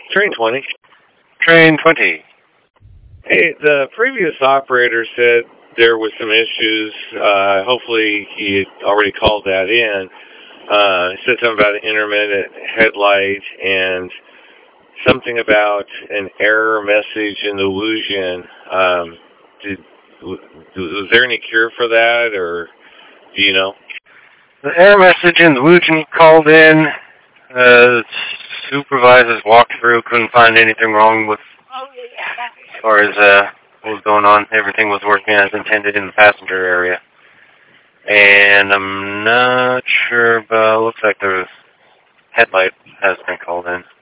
Train 20. Train 20. Hey, the previous operator said there was some issues. Hopefully he had already called that in. He said something about an intermittent headlight and something about an error message in the Wujian. Was there any cure for that, or do you know? The error message in the Wujian called in. Supervisors walked through, couldn't find anything wrong with as far as what was going on. Everything was working as intended in the passenger area. And I'm not sure, but it looks like the headlight has been called in.